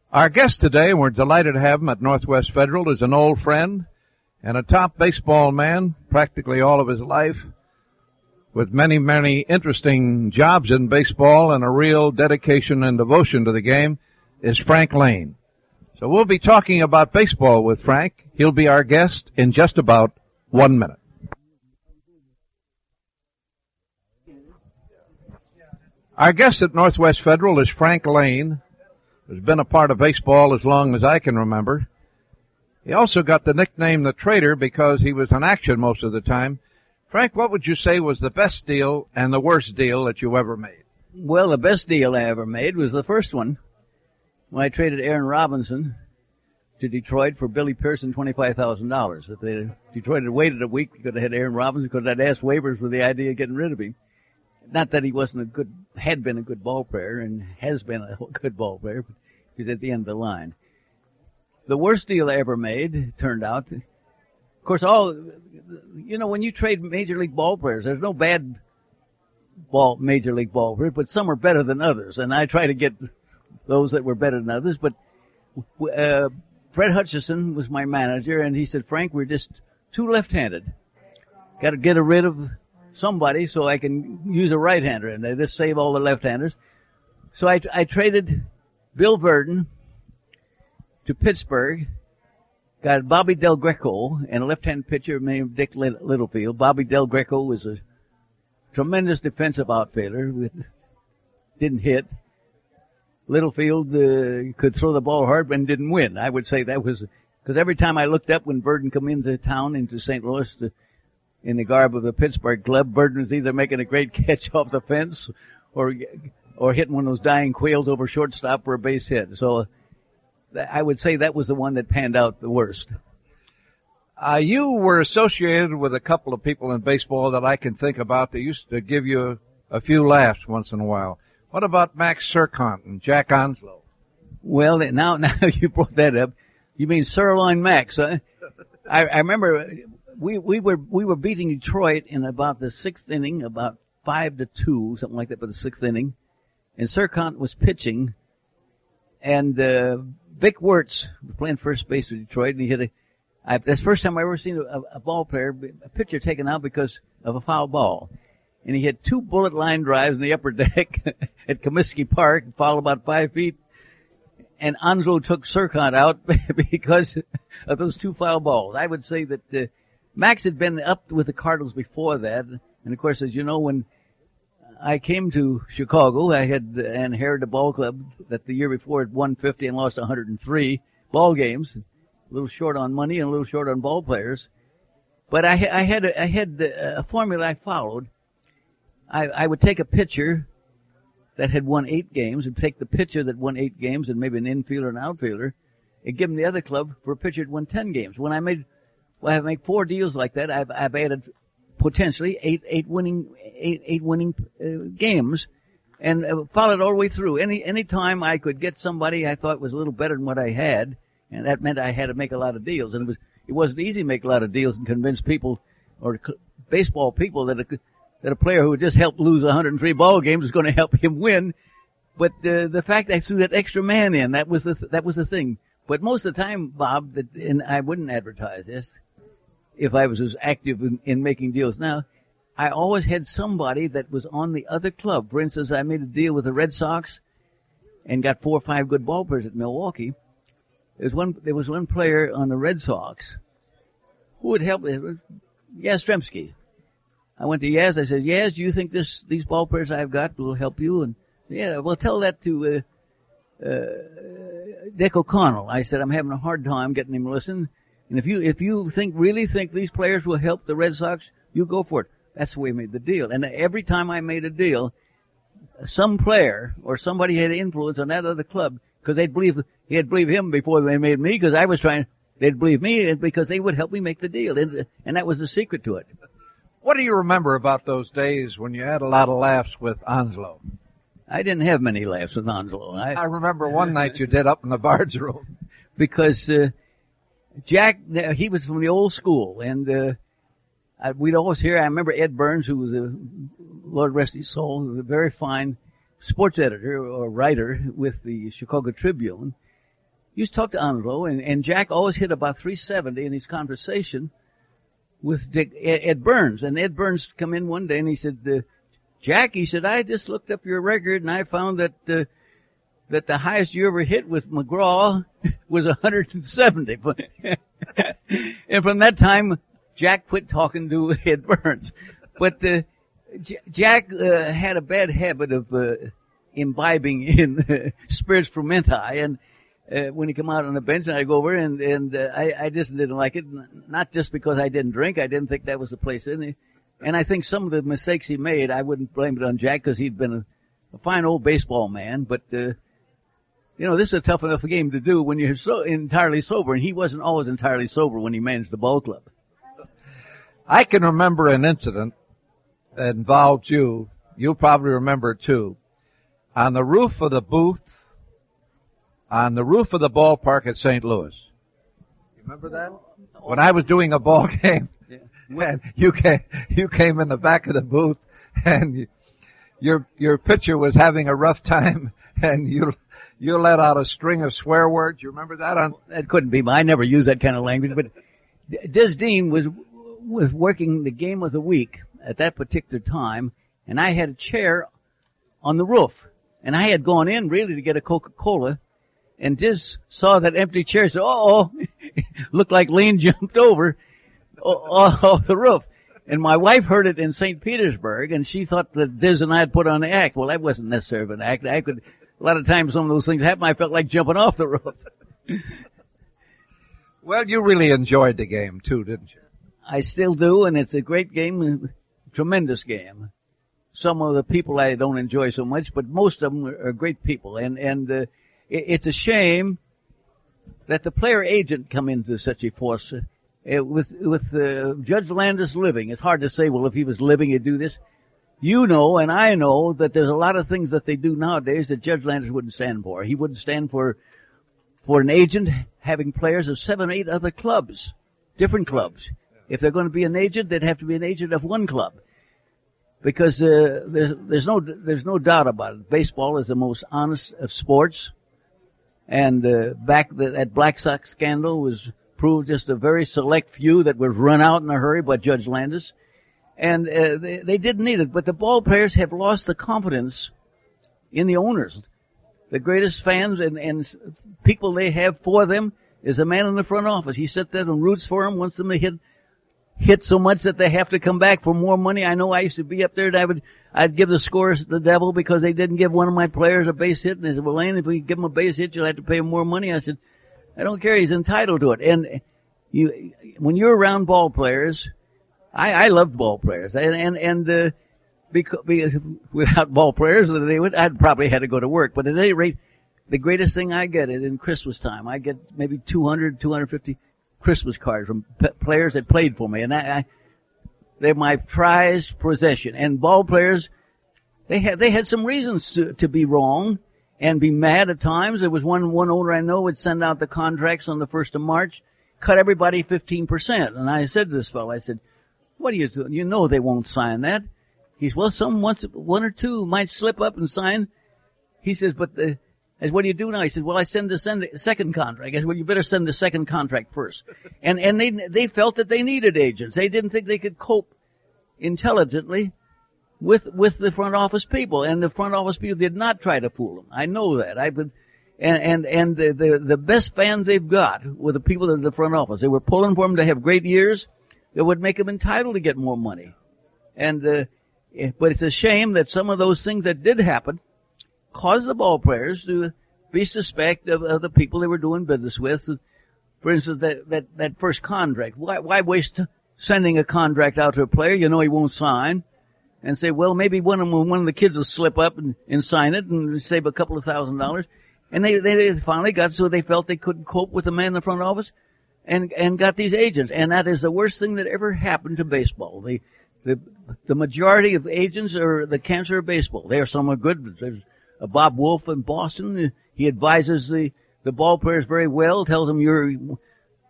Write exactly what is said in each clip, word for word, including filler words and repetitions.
Our guest today, and we're delighted to have him at Northwest Federal, is an old friend and a top baseball man practically all of his life, with many, many interesting jobs in baseball and a real dedication and devotion to the game, is Frank Lane. So we'll be talking about baseball with Frank. He'll be our guest in just about one minute. Our guest at Northwest Federal is Frank Lane, who's been a part of baseball as long as I can remember. He also got the nickname the Trader because he was in action most of the time. Frank, what would you say was the best deal and the worst deal that you ever made? Well, the best deal I ever made was the first one, when I traded Aaron Robinson to Detroit for Billy Pearson twenty-five thousand dollars. If they, Detroit had waited a week, we could have had Aaron Robinson, because I'd asked waivers with the idea of getting rid of him. Not that he wasn't a good, had been a good ball player and has been a good ball player, but he was at the end of the line. The worst deal I ever made turned out, of course, all, you know, when you trade major league ball players, there's no bad ball, major league ball players, but some are better than others. And I try to get those that were better than others. But, uh, Fred Hutchison was my manager, and he said, Frank, we're just too left-handed. Got to get rid of somebody so I can use a right-hander, and they just save all the left-handers. So I, I traded Bill Verdon to Pittsburgh, got Bobby Del Greco and a left-hand pitcher named Dick Littlefield. Bobby Del Greco was a tremendous defensive outfielder with, didn't hit. Littlefield uh, could throw the ball hard and didn't win. I would say that was, because every time I looked up when Verdon come into town, into Saint Louis, to, in the garb of the Pittsburgh club, Verdon was either making a great catch off the fence or or hitting one of those dying quails over shortstop for a base hit. So I would say that was the one that panned out the worst. Uh, you were associated with a couple of people in baseball that I can think about that used to give you a few laughs once in a while. What about Max Sircont and Jack Onslow? Well, now, now you brought that up. You mean Sirloin Max, huh? I, I remember we, we were, we were beating Detroit in about the sixth inning, about five to two, something like that for the sixth inning. And Sircont was pitching, and, uh, Vic Wirtz was playing first base for Detroit, and he hit a, I, that's the first time I ever seen a, a ball player, a pitcher taken out because of a foul ball. And he hit two bullet line drives in the upper deck at Comiskey Park, fouled about five feet. And Onslow took Sircont out because of those two foul balls. I would say that uh, Max had been up with the Cardinals before that. And of course, as you know, when I came to Chicago, I had uh, inherited a ball club that the year before had won fifty and lost one hundred three ball games. A little short on money and a little short on ball players. But I, I had a, I had a formula I followed. I, I would take a pitcher that had won eight games and take the pitcher that won eight games and maybe an infielder and outfielder and give them the other club for a pitcher that won ten games. When I made, when I make four deals like that, I've, I've added potentially eight, eight winning, eight, eight winning uh, games and uh, followed all the way through. Any, any time I could get somebody I thought was a little better than what I had, and that meant I had to make a lot of deals. And it was, it wasn't easy to make a lot of deals and convince people or baseball people that it could, that a player who had just helped lose one hundred three ball games was going to help him win. But uh, the fact I threw that extra man in, that was the th- that was the thing. But most of the time, Bob, that, and I wouldn't advertise this if I was as active in, in making deals now, I always had somebody that was on the other club. For instance, I made a deal with the Red Sox and got four or five good ball players at Milwaukee. There was one, there was one player on the Red Sox who would help, Yastrzemski. I went to Yaz. I said, Yaz, do you think this, these ball players I've got will help you? And yeah, well, tell that to, uh, uh, Dick O'Connell. I said, I'm having a hard time getting him to listen. And if you, if you think, really think these players will help the Red Sox, you go for it. That's the way I made the deal. And every time I made a deal, some player or somebody had influence on that other club because they'd believe, he had believed him before they made me because I was trying, they'd believe me because they would help me make the deal. And, and that was the secret to it. What do you remember about those days when you had a lot of laughs with Onslow? I didn't have many laughs with Onslow. I, I remember one night you did up in the Bard's room. Because, uh, Jack, he was from the old school, and, uh, I, we'd always hear, I remember Ed Burns, who was a, Lord rest his soul, who was a very fine sports editor or writer with the Chicago Tribune, used to talk to Onslow, and, and Jack always hit about three seventy in his conversation with Dick, Ed Burns. And Ed Burns come in one day and he said, uh, Jack, he said, I just looked up your record and I found that, uh, that the highest you ever hit with McGraw was one hundred seventy. And from that time, Jack quit talking to Ed Burns. But, uh, J- Jack, uh, had a bad habit of, uh, imbibing in uh, spirits fermenti, and uh, when he come out on the bench and I go over and, and uh, I, I just didn't like it, not just because I didn't drink, I didn't think that was the place in it. And I think some of the mistakes he made, I wouldn't blame it on Jack because he'd been a, a fine old baseball man, but, uh, you know, this is a tough enough game to do when you're so entirely sober, and he wasn't always entirely sober when he managed the ball club. I can remember an incident that involved you. You'll probably remember it too. On the roof of the booth, on the roof of the ballpark at Saint Louis. You remember that? When I was doing a ball game, yeah. And you came, you came in the back of the booth, and you, your your pitcher was having a rough time, and you you let out a string of swear words. You remember that? On that couldn't be. I never used that kind of language. But Des Dean was was working the game of the week at that particular time, and I had a chair on the roof. And I had gone in really to get a Coca-Cola, and Diz saw that empty chair and said, uh-oh, looked like Lane jumped over off the roof. And my wife heard it in Saint Petersburg, and she thought that Diz and I had put on the act. Well, that wasn't necessarily an act. I could, a lot of times some of those things happen, I felt like jumping off the roof. Well, you really enjoyed the game too, didn't you? I still do, and it's a great game, a tremendous game. Some of the people I don't enjoy so much, but most of them are great people. And, and, uh, it's a shame that the player agent come into such a force. Uh, with, with, uh, Judge Landis living, it's hard to say, well, if he was living, he'd do this. You know, and I know that there's a lot of things that they do nowadays that Judge Landis wouldn't stand for. He wouldn't stand for, for an agent having players of seven, eight other clubs, different clubs. If they're going to be an agent, they'd have to be an agent of one club. Because uh, there's, there's no there's no doubt about it. Baseball is the most honest of sports, and uh, back the, that Black Sox scandal was proved just a very select few that was run out in a hurry by Judge Landis, and uh, they, they didn't need it. But the ball players have lost the confidence in the owners. The greatest fans and, and people they have for them is the man in the front office. He sits there and roots for them, wants them to hit. hit so much that they have to come back for more money. I know I used to be up there and I would, I'd give the scores to the devil because they didn't give one of my players a base hit. And they said, well, Lane, if we give him a base hit, you'll have to pay him more money. I said, I don't care. He's entitled to it. And you, when you're around ball players, I, I loved ball players. And, and, and, uh, because, because without ball players, they would, I'd probably had to go to work. But at any rate, the greatest thing I get is in Christmas time. I get maybe two hundred, two hundred fifty Christmas cards from p- players that played for me, and I, I, they're my prized possession. And ball players, they had they had some reasons to to be wrong and be mad at times. There was one one owner I know would send out the contracts on the first of March, cut everybody fifteen percent. And I said to this fellow, I said, "What are you doing? You know they won't sign that." He said, "Well, some once one or two might slip up and sign." He says, "But the." I said, what do you do now? He said, well, I send the send the second contract. I said, well, you better send the second contract first. And, and they, they felt that they needed agents. They didn't think they could cope intelligently with, with the front office people. And the front office people did not try to fool them. I know that. I've been, and, and, and the, the, the best fans they've got were the people in the front office. They were pulling for them to have great years that would make them entitled to get more money. And, uh, but it's a shame that some of those things that did happen caused the ball players to be suspect of, of the people they were doing business with. For instance, that, that, that first contract. Why, why waste sending a contract out to a player you know he won't sign and say, well, maybe one of them, one of the kids will slip up and, and sign it and save a couple of thousand dollars. And they, they finally got so they felt they couldn't cope with the man in the front office and, and got these agents. And that is the worst thing that ever happened to baseball. The, the, the majority of agents are the cancer of baseball. They are some are good. There's Uh, Bob Wolf in Boston, he advises the, the ball players very well, tells them you're, you're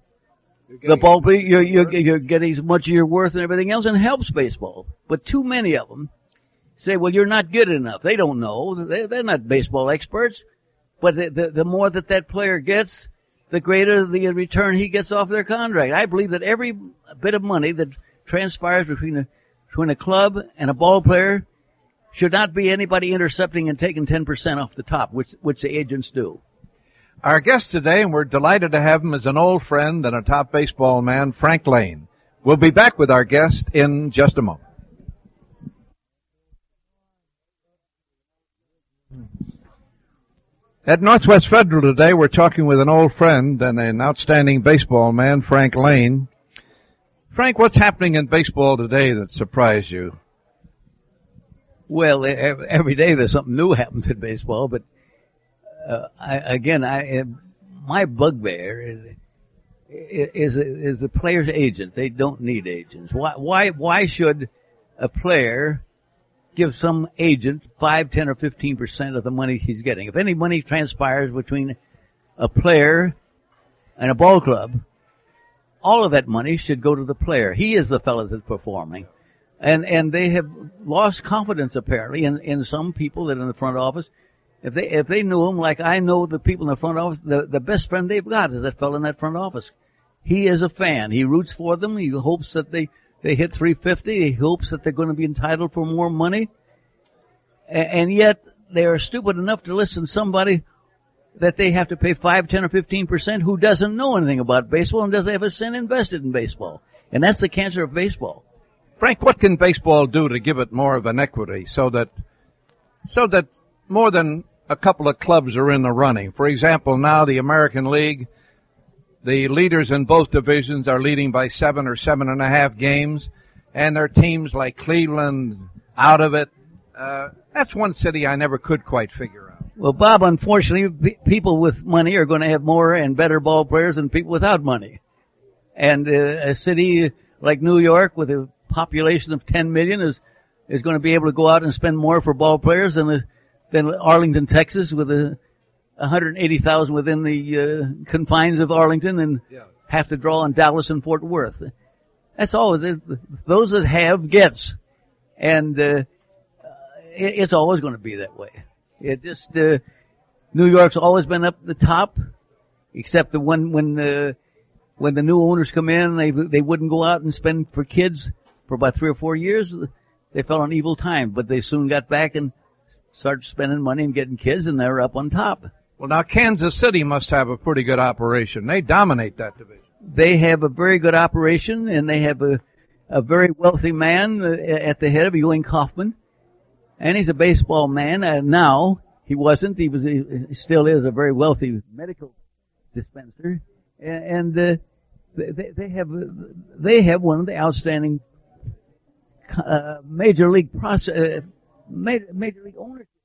the ball player, you're, you're, you're getting as much of your worth and everything else and helps baseball. But too many of them say, well, you're not good enough. They don't know. They're, they're not baseball experts. But the, the, the more that that player gets, the greater the return he gets off their contract. I believe that every bit of money that transpires between a, between a club and a ball player should not be anybody intercepting and taking ten percent off the top, which, which the agents do. Our guest today, and we're delighted to have him, is an old friend and a top baseball man, Frank Lane. We'll be back with our guest in just a moment. At Northwest Federal today, we're talking with an old friend and an outstanding baseball man, Frank Lane. Frank, what's happening in baseball today that surprised you? Well, every day there's something new happens in baseball, but uh, I, again, I my bugbear is, is is the player's agent. They don't need agents. Why why why should a player give some agent five, ten, or fifteen percent of the money he's getting? If any money transpires between a player and a ball club, all of that money should go to the player. He is the fellow that's performing. And, and they have lost confidence apparently in, in some people that are in the front office. If they, if they knew him like I know the people in the front office, the, the best friend they've got is that fellow in that front office. He is a fan. He roots for them. He hopes that they, they hit three fifty. He hopes that they're going to be entitled for more money. And, and yet they are stupid enough to listen to somebody that they have to pay five, ten, or fifteen percent who doesn't know anything about baseball and doesn't have a cent invested in baseball. And that's the cancer of baseball. Frank, what can baseball do to give it more of an equity so that, so that more than a couple of clubs are in the running? For example, now the American League, the leaders in both divisions are leading by seven or seven and a half games, and there are teams like Cleveland out of it. Uh, that's one city I never could quite figure out. Well, Bob, unfortunately, people with money are going to have more and better ball players than people without money. And uh, a city like New York with a population of ten million is is going to be able to go out and spend more for ball players than the, than Arlington, Texas, with a one hundred eighty thousand within the uh, confines of Arlington, and yeah. have to draw on Dallas and Fort Worth. That's all. Those that have gets, and uh, it, it's always going to be that way. It just uh, New York's always been up the top, except the one when uh, when the new owners come in, they they wouldn't go out and spend for kids. For about three or four years, they fell on evil time, but they soon got back and started spending money and getting kids, and they're up on top. Well, now Kansas City must have a pretty good operation. They dominate that division. They have a very good operation, and they have a, a very wealthy man at the head of Ewing Kauffman, and he's a baseball man. Uh, now, he wasn't. He was. He still is a very wealthy medical dispenser, and, and uh, they, they have they have one of the outstanding Uh, major league process, uh, major, major league ownership